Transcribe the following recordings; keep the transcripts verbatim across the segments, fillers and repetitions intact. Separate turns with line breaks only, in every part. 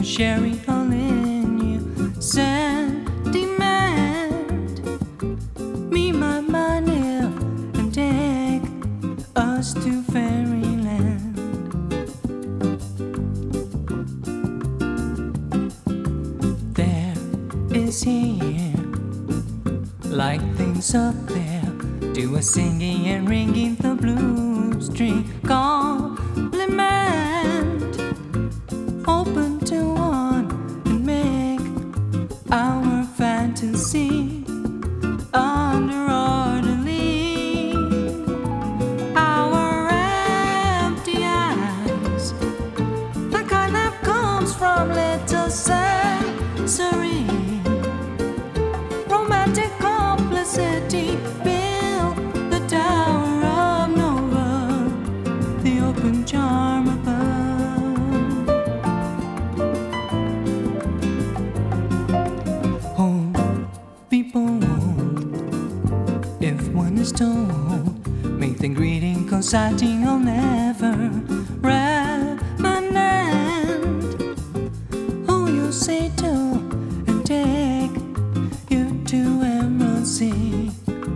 sherry all in you. Sentiment, me, my money, and take us to fairyland. There is here, like things up there, do a singing and ringing the blue string. Compliment, open to one and make our fantasy under orderly. Our empty eyes, the kind that comes from little sensory, romantic complicity. Build the tower of Nova, the open charm above. Hold, be bold, if one is told, make the greeting conciting or never remanent. Oh, you say to and take you to Emerald Sea.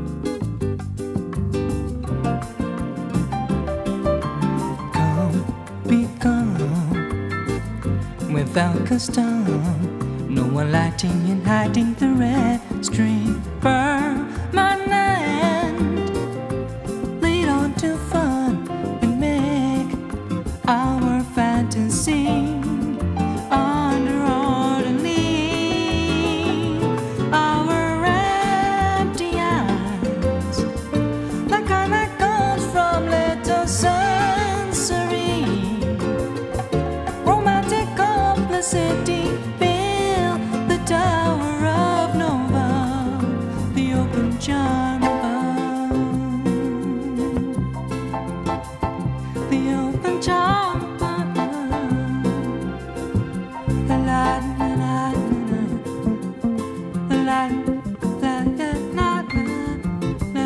Come, be calm, without custom, no one lighting and hiding the red string. Permanent, lead on to fun and make our fantasy under orderly. Our empty eyes, the kind that comes from little sensory, romantic complicity. Build the tower of Nova, the open charm above, the open charm above. La la la la la la la la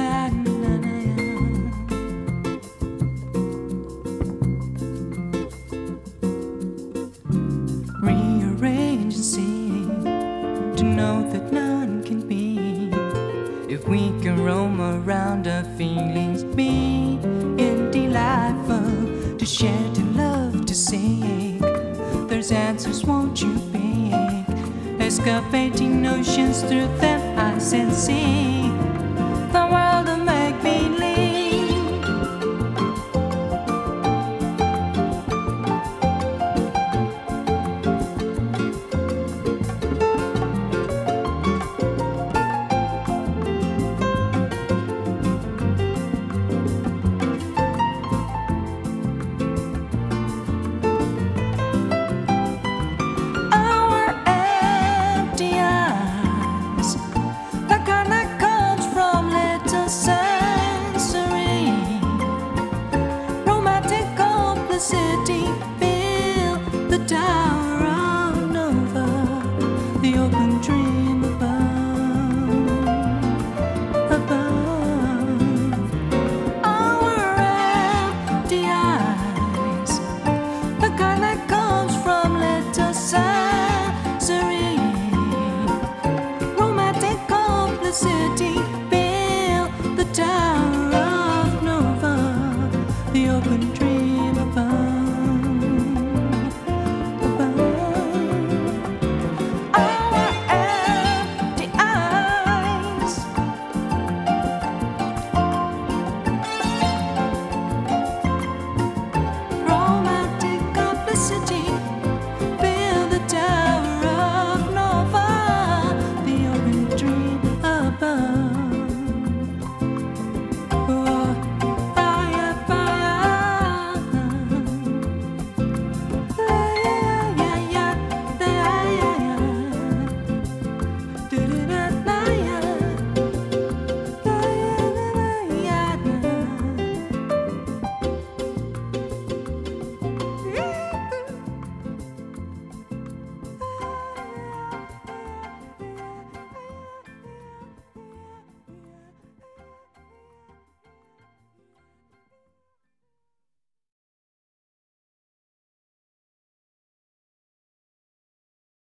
la. Rearrange and see, to know that none can be. If we can roam around our feelings, be it delightful to share, to love, to seek. There's answers, won't you pick? Excavating oceans through them eyes and see.